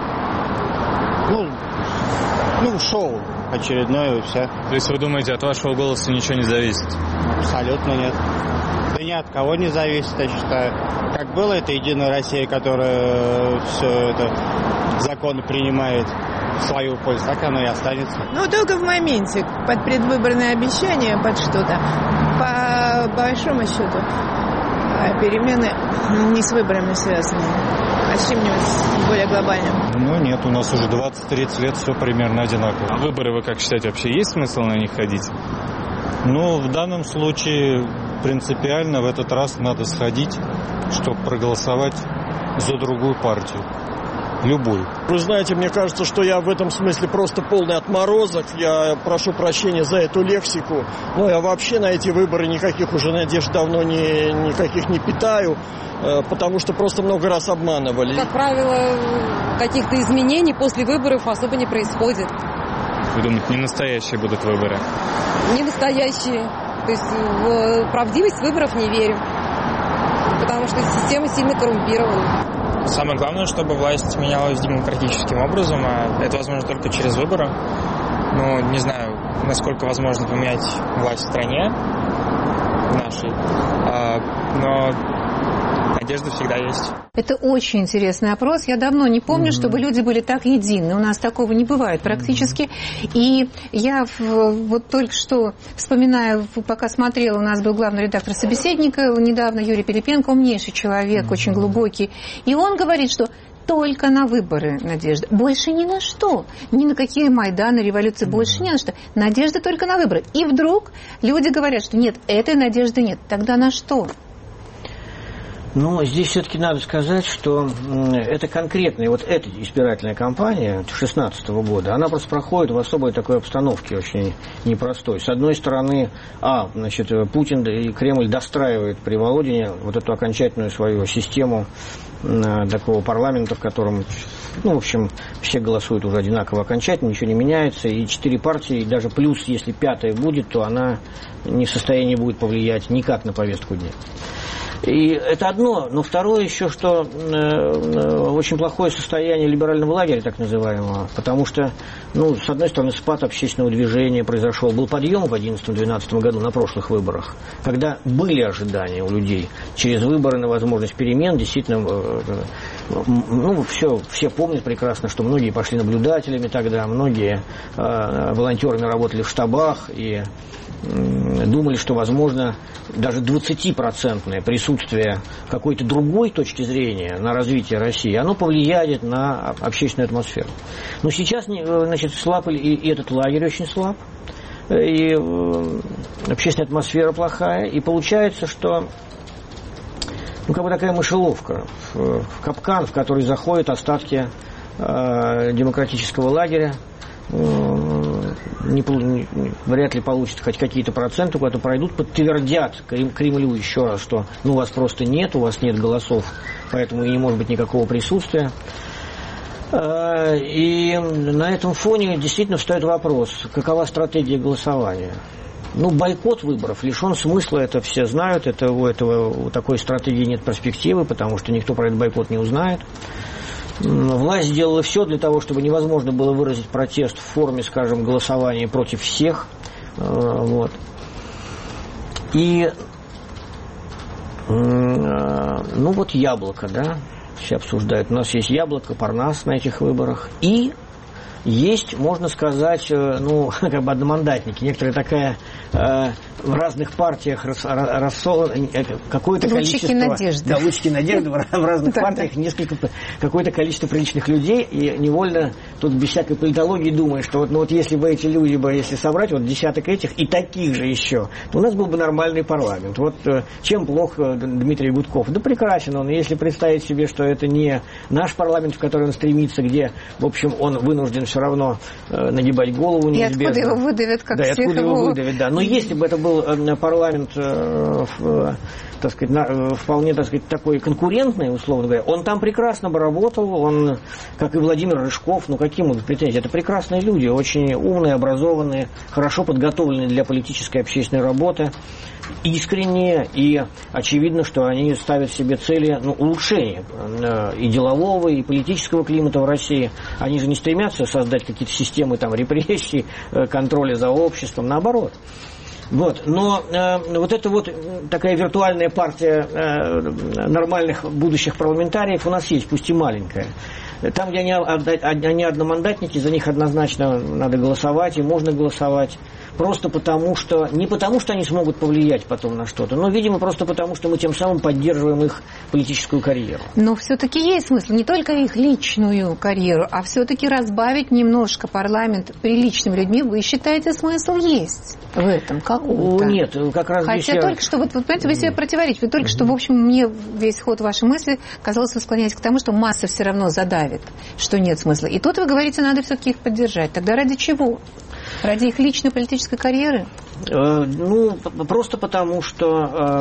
шоу очередное и все. То есть вы думаете, от вашего голоса ничего не зависит? Абсолютно нет. Да ни от кого не зависит, я считаю. Как было это «Единая Россия», которая все это законы принимает в свою пользу, так оно и останется. Только в моменте, под предвыборное обещание, под что-то. По большому счету, перемены не с выборами связаны, а с чем-нибудь более глобальным. Нет, у нас уже 20-30 лет все примерно одинаково. А выборы, вы как считаете, вообще есть смысл на них ходить? В данном случае принципиально в этот раз надо сходить, чтобы проголосовать за другую партию. Любую. Вы знаете, мне кажется, что я в этом смысле просто полный отморозок. Я прошу прощения за эту лексику. Но я вообще на эти выборы никаких уже надежд давно никаких не питаю, потому что просто много раз обманывали. Как правило, каких-то изменений после выборов особо не происходит. Вы думаете, не настоящие будут выборы? Не настоящие. То есть в правдивость выборов не верим. Потому что система сильно коррумпирована. Самое главное, чтобы власть менялась демократическим образом, а это возможно только через выборы. Не знаю, насколько возможно поменять власть в стране нашей, но надежда всегда есть. Это очень интересный опрос. Я давно не помню, чтобы люди были так едины. У нас такого не бывает практически. И я вот только что, вспоминаю, пока смотрела, у нас был главный редактор «Собеседника» недавно, Юрий Пилипенко, умнейший человек, очень глубокий. И он говорит, что только на выборы надежда. Больше ни на что. Ни на какие Майданы, революции, больше ни на что. Надежда только на выборы. И вдруг люди говорят, что нет, этой надежды нет. Тогда на что? Здесь все-таки надо сказать, что это конкретная, эта избирательная кампания 2016 года, она просто проходит в особой такой обстановке, очень непростой. С одной стороны, Путин и Кремль достраивают при Володине эту окончательную свою систему такого парламента, в котором, все голосуют уже одинаково окончательно, ничего не меняется, и 4 партии, и даже плюс, если 5-я будет, то она не в состоянии будет повлиять никак на повестку дня. И это одно, но второе еще, что очень плохое состояние либерального лагеря, так называемого, потому что, с одной стороны, спад общественного движения произошел, был подъем в 2011-2012 году на прошлых выборах, когда были ожидания у людей через выборы на возможность перемен, действительно, все помнят прекрасно, что многие пошли наблюдателями тогда, многие волонтерами работали в штабах и думали, что, возможно, даже 20% присутствие какой-то другой точки зрения на развитие России, оно повлияет на общественную атмосферу. Но сейчас, слаб и этот лагерь очень слаб, и общественная атмосфера плохая, и получается, что такая мышеловка, в капкан, в который заходят остатки демократического лагеря, вряд ли получат хоть какие-то проценты, куда-то пройдут, подтвердят Кремлю еще раз, что вас просто нет, у вас нет голосов, поэтому и не может быть никакого присутствия. И на этом фоне действительно встает вопрос, какова стратегия голосования. Бойкот выборов лишен смысла, это все знают, у такой стратегии нет перспективы, потому что никто про этот бойкот не узнает. Власть сделала все для того, чтобы невозможно было выразить протест в форме, скажем, голосования против всех. И, яблоко, да, все обсуждают. У нас есть яблоко, Парнас на этих выборах. И есть, можно сказать, одномандатники. Некоторая такая в разных партиях какое-то количество... надежды. Да, лучики надежды в разных партиях какое-то количество приличных людей, и невольно тут без всякой политологии думаешь, что если бы эти люди, если собрать десяток этих и таких же еще, то у нас был бы нормальный парламент. Чем плох Дмитрий Гудков? Да прекрасен он. Если представить себе, что это не наш парламент, в который он стремится, где, в общем, он вынужден все равно нагибать голову неизбежно. И откуда его выдавят, как да, всех откуда его выдавят, да. Но если бы это был парламент, так сказать, вполне, так сказать, такой конкурентный, условно говоря, он там прекрасно бы работал, он, как и Владимир Рыжков, ну какие могут претензии? Это прекрасные люди, очень умные, образованные, хорошо подготовленные для политической и общественной работы, искренние, и очевидно, что они ставят себе цели улучшения и делового, и политического климата в России. Они же не стремятся создать какие-то системы там, репрессий, контроля за обществом, наоборот. Вот. Но вот эта вот такая виртуальная партия нормальных будущих парламентариев у нас есть, пусть и маленькая. Там, где они одномандатники, за них однозначно надо голосовать, и можно голосовать. Просто потому, что... Не потому, что они смогут повлиять потом на что-то, но, видимо, просто потому, что мы тем самым поддерживаем их политическую карьеру. Но все-таки есть смысл не только их личную карьеру, а все-таки разбавить немножко парламент приличными людьми. Вы считаете, смысл есть в этом какого-то? Нет, как раз Хотя здесь только что, вот понимаете, вы себе противоречите. Вы только что, в общем, мне весь ход вашей мысли, казалось, вы склоняетесь к тому, что масса все равно задавит, что нет смысла. И тут вы говорите, надо все-таки их поддержать. Тогда ради чего? Ради их личной политической карьеры? Ну, просто потому, что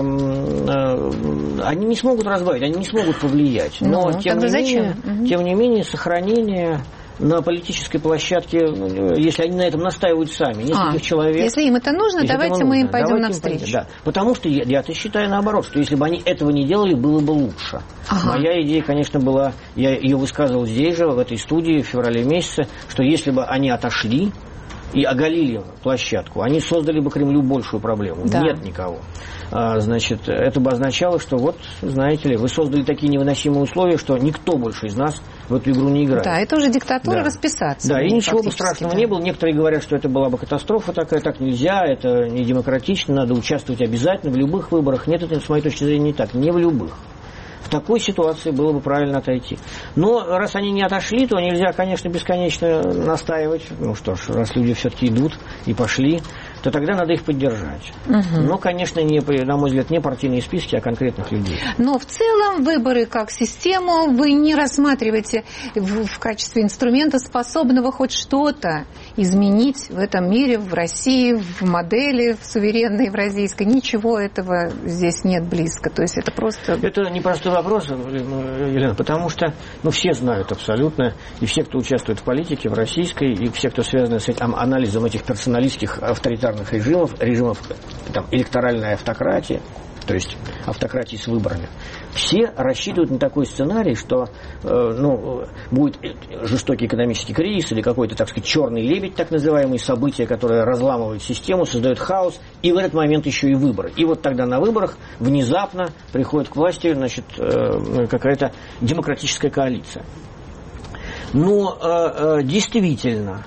они не смогут разбавить, они не смогут повлиять. Но, тем не менее, сохранение на политической площадке, если они на этом настаивают сами, нескольких человек. Если им это нужно, давайте мы им пойдем навстречу. Да. Потому что я-то считаю наоборот, что если бы они этого не делали, было бы лучше. Моя идея, конечно, была, я ее высказывал здесь же, в этой студии, в феврале месяце, что если бы они отошли и оголили площадку, они создали бы Кремлю большую проблему. Да. Нет никого. Значит, это бы означало, что вот, знаете ли, вы создали такие невыносимые условия, что никто больше из нас в эту игру не играет. Да, это уже диктатура, расписаться. Да, и ничего бы страшного не было. Некоторые говорят, что это была бы катастрофа такая, так нельзя, это не демократично, надо участвовать обязательно в любых выборах. Нет, это, с моей точки зрения, не так, не в любых. В такой ситуации было бы правильно отойти. Но раз они не отошли, то нельзя, конечно, бесконечно настаивать. Ну что ж, раз люди все-таки идут и пошли, то тогда надо их поддержать. Но, конечно, на мой взгляд, не партийные списки, а конкретных людей. Но в целом выборы как систему вы не рассматриваете в качестве инструмента, способного хоть что-то изменить в этом мире, в России, в модели в суверенной евразийской. Ничего этого здесь нет близко. То есть это просто... Это непростой вопрос, Елена, потому что все знают абсолютно, и все, кто участвует в политике, в российской, и все, кто связаны с этим анализом этих персоналистских авторитарных режимов там, электоральной автократии, то есть автократии с выборами, все рассчитывают на такой сценарий, что будет жестокий экономический кризис или какой-то, так сказать, черный лебедь, так называемые события, которые разламывают систему, создают хаос, и в этот момент еще и выборы. И вот тогда на выборах внезапно приходит к власти, значит, какая-то демократическая коалиция. Но действительно,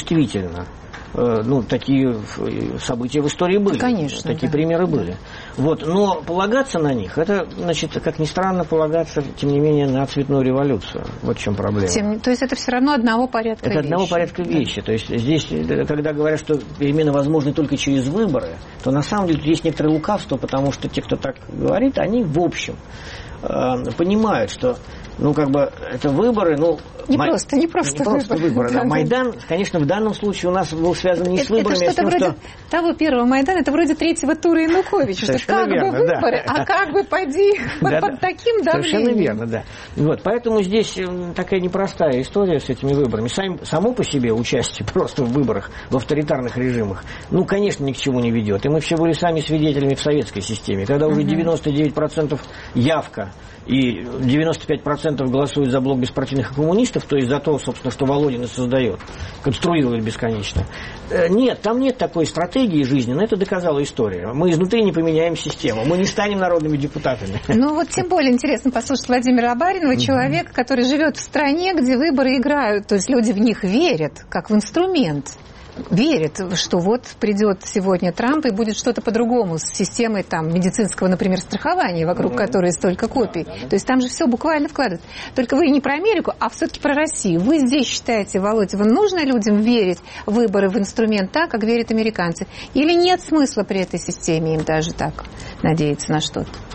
такие события в истории были. Конечно, такие примеры были. Вот. Но полагаться на них, это, значит, как ни странно, полагаться, тем не менее, на цветную революцию. Вот в чем проблема. То есть это все равно одного порядка вещи. Это одного порядка вещи. То есть здесь, когда говорят, что перемены возможны только через выборы, то на самом деле есть некоторое лукавство, потому что те, кто так говорит, они в общем понимают, что это выборы, не просто выборы. Да. Майдан, конечно, в данном случае у нас был связан не с выборами, это что-то вроде того первого Майдана, это вроде третьего тура Януковича, что как бы выборы, а как бы поди под таким давлением. Совершенно верно, да. Вот, поэтому здесь такая непростая история с этими выборами. Само по себе участие просто в выборах, в авторитарных режимах, конечно, ни к чему не ведет. И мы все были сами свидетелями в советской системе, когда уже 99% явка и 95% голосуют за блок беспартийных и коммунистов, то есть за то, собственно, что Володин и создает, конструирует бесконечно. Нет, там нет такой стратегии жизненной, это доказала история. Мы изнутри не поменяем систему, мы не станем народными депутатами. Тем более интересно послушать Владимира Абаринова, человека, который живет в стране, где выборы играют, то есть люди в них верят, как в инструмент. Верит, что вот придет сегодня Трамп и будет что-то по-другому с системой медицинского, например, страхования, вокруг которой столько копий. То есть там же все буквально вкладывается. Только вы не про Америку, а все-таки про Россию. Вы здесь считаете, Володя, нужно людям верить в выборы, в инструмент так, как верят американцы? Или нет смысла при этой системе им даже так надеяться на что-то?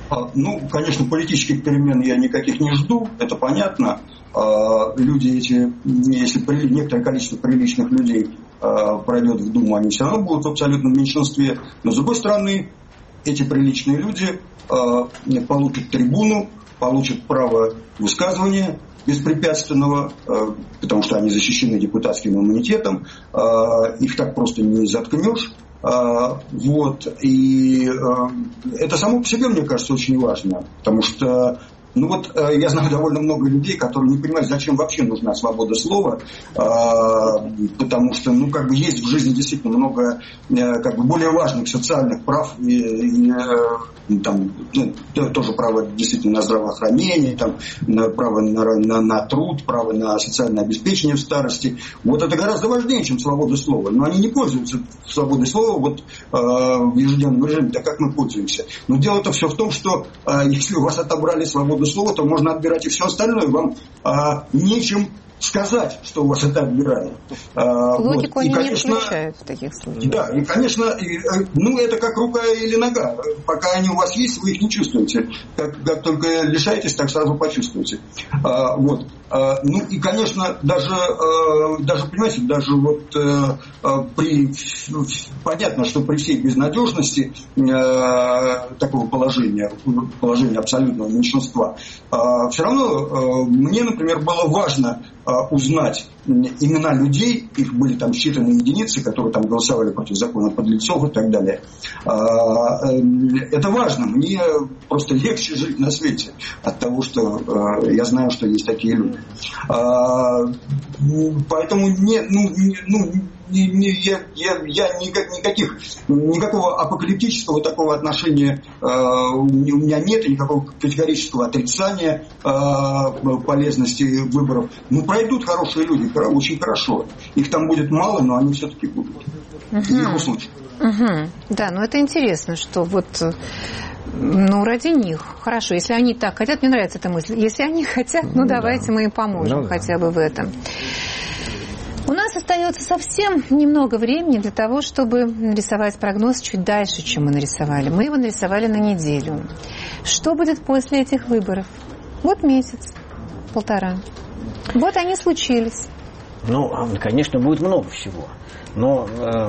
Ну, конечно, политических перемен я никаких не жду, это понятно. Люди эти, если некоторое количество приличных людей пройдет в Думу, они все равно будут в абсолютном меньшинстве. Но, с другой стороны, эти приличные люди получат трибуну, получат право высказывания беспрепятственного, потому что они защищены депутатским иммунитетом, их так просто не заткнешь. Вот. И это само по себе, мне кажется, очень важно, потому что я знаю довольно много людей, которые не понимают, зачем вообще нужна свобода слова, потому что, есть в жизни действительно много, более важных социальных прав, тоже право действительно на здравоохранение, право на труд, право на социальное обеспечение в старости. Вот это гораздо важнее, чем свобода слова. Но они не пользуются свободой слова в ежедневном режиме, так как мы пользуемся. Но дело-то все в том, что если у вас отобрали свободу слова, то можно отбирать и все остальное. Вам нечем сказать, что у вас это отбирают. Логику они не включают в таких случаях. Да, и, конечно, это как рука или нога. Пока они у вас есть, вы их не чувствуете. Как только лишаетесь, так сразу почувствуете. И, конечно, даже понимаете, понятно, что при всей безнадежности такого положения абсолютного меньшинства, все равно мне, например, было важно узнать имена людей, их были там считанные единицы, которые там голосовали против закона подлецов и так далее. Это важно. Мне просто легче жить на свете от того, что я знаю, что есть такие люди. Поэтому никакого апокалиптического такого отношения у меня нет, и никакого категорического отрицания полезности выборов. Пройдут хорошие люди, очень хорошо. Их там будет мало, но они все-таки будут. В любом случае. Да, это интересно, что ради них. Хорошо, если они так хотят, мне нравится эта мысль. Если они хотят, давайте мы им поможем хотя бы в этом. У нас остается совсем немного времени для того, чтобы нарисовать прогноз чуть дальше, чем мы нарисовали. Мы его нарисовали на неделю. Что будет после этих выборов? Месяц, полтора. Они случились. Конечно, будет много всего. Но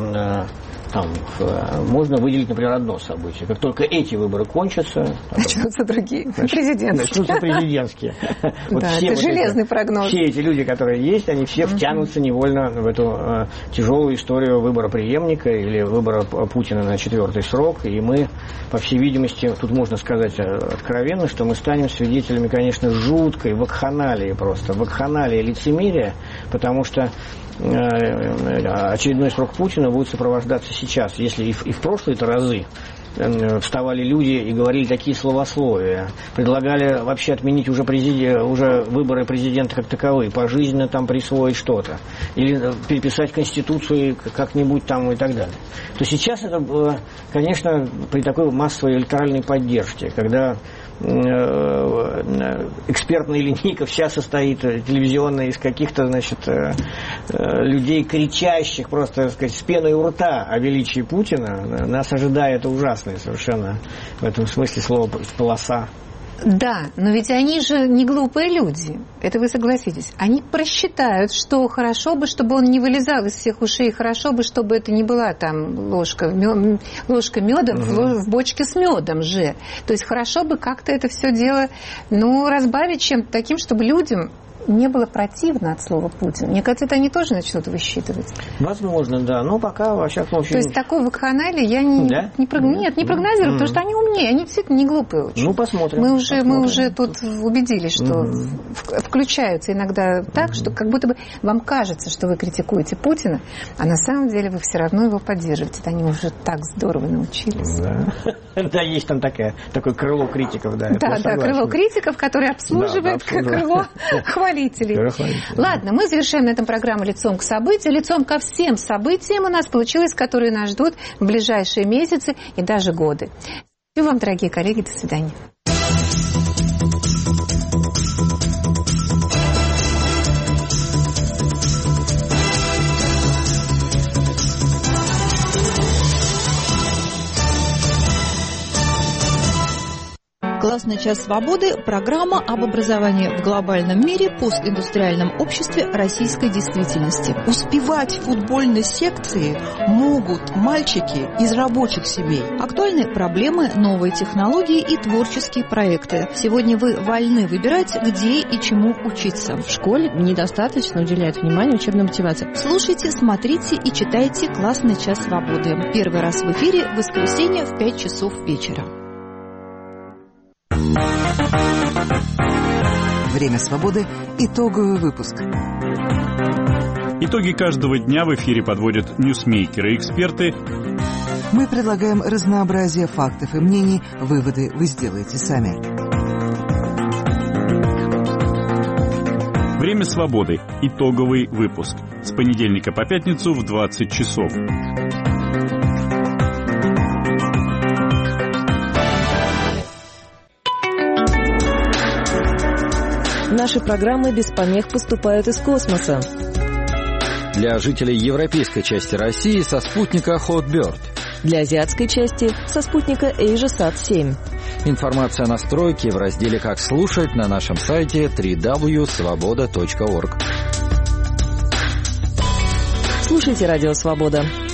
можно выделить, например, одно событие. Как только эти выборы кончатся... Начнутся другие. Президентские. Начнутся президентские. Это железный прогноз. Все эти люди, которые есть, они все втянутся невольно в эту тяжелую историю выбора преемника или выбора Путина на 4-й срок. И мы, по всей видимости, тут можно сказать откровенно, что мы станем свидетелями, конечно, жуткой вакханалии просто. Вакханалии лицемерия, потому что очередной срок Путина будет сопровождаться сейчас. Если и в прошлые-то разы вставали люди и говорили такие словословия, предлагали вообще отменить уже выборы президента как таковые, пожизненно присвоить что-то, или переписать Конституцию как-нибудь и так далее, то сейчас это, конечно, при такой массовой электоральной поддержке, когда экспертная линейка вся состоит телевизионная из каких-то, людей, кричащих просто, с пеной у рта о величии Путина, нас ожидает ужасная совершенно в этом смысле слова полоса. Да, но ведь они же не глупые люди, это вы согласитесь. Они просчитают, что хорошо бы, чтобы он не вылезал из всех ушей, хорошо бы, чтобы это не была ложка меда в бочке с медом же. То есть хорошо бы как-то это все дело разбавить чем-то таким, чтобы людям не было противно от слова Путин. Мне кажется, это они тоже начнут высчитывать. Возможно, да. Но пока, во всяком случае... То есть такой вакханалии я не прогнозирую, потому что они умнее, они действительно не глупые очень. Посмотрим. Мы уже тут убедились, что включаются иногда так, что как будто бы вам кажется, что вы критикуете Путина, а на самом деле вы все равно его поддерживаете. Они уже так здорово научились. Да, есть там такое крыло критиков, да. Да, крыло критиков, которое обслуживает крыло хвалителей. Ладно, мы завершаем на этом программу «Лицом к событию». Лицом ко всем событиям у нас получилось, которые нас ждут в ближайшие месяцы и даже годы. Всего вам, дорогие коллеги, до свидания. «Классный час свободы» – программа об образовании в глобальном мире, постиндустриальном обществе российской действительности. Успевать в футбольной секции могут мальчики из рабочих семей. Актуальны проблемы, новые технологии и творческие проекты. Сегодня вы вольны выбирать, где и чему учиться. В школе недостаточно уделяют внимание учебной мотивации. Слушайте, смотрите и читайте «Классный час свободы». Первый раз в эфире в воскресенье в 5 часов вечера. Время свободы. Итоговый выпуск. Итоги каждого дня в эфире подводят ньюсмейкеры и эксперты. Мы предлагаем разнообразие фактов и мнений. Выводы вы сделаете сами. Время свободы. Итоговый выпуск. С понедельника по пятницу в 20 часов. Наши программы без помех поступают из космоса. Для жителей европейской части России со спутника Hotbird. Для азиатской части со спутника AsiaSat-7. Информация о настройке в разделе «Как слушать» на нашем сайте www.svoboda.org. Слушайте «Радио Свобода».